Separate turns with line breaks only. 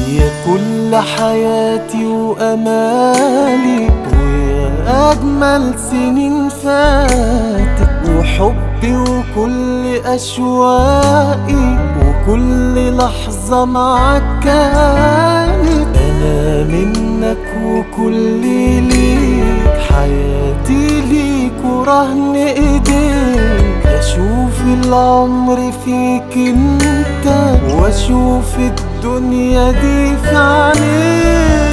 يا كل حياتي وأمالي، ويا أجمل سنين فاتت، وحبي وكل أشواقي، وكل لحظة معاك كانت. أنا منك وكلي ليك، حياتي ليك ورهن إيديك. أشوف العمر فيك انت، واشوف الدنيا دي في عينيك.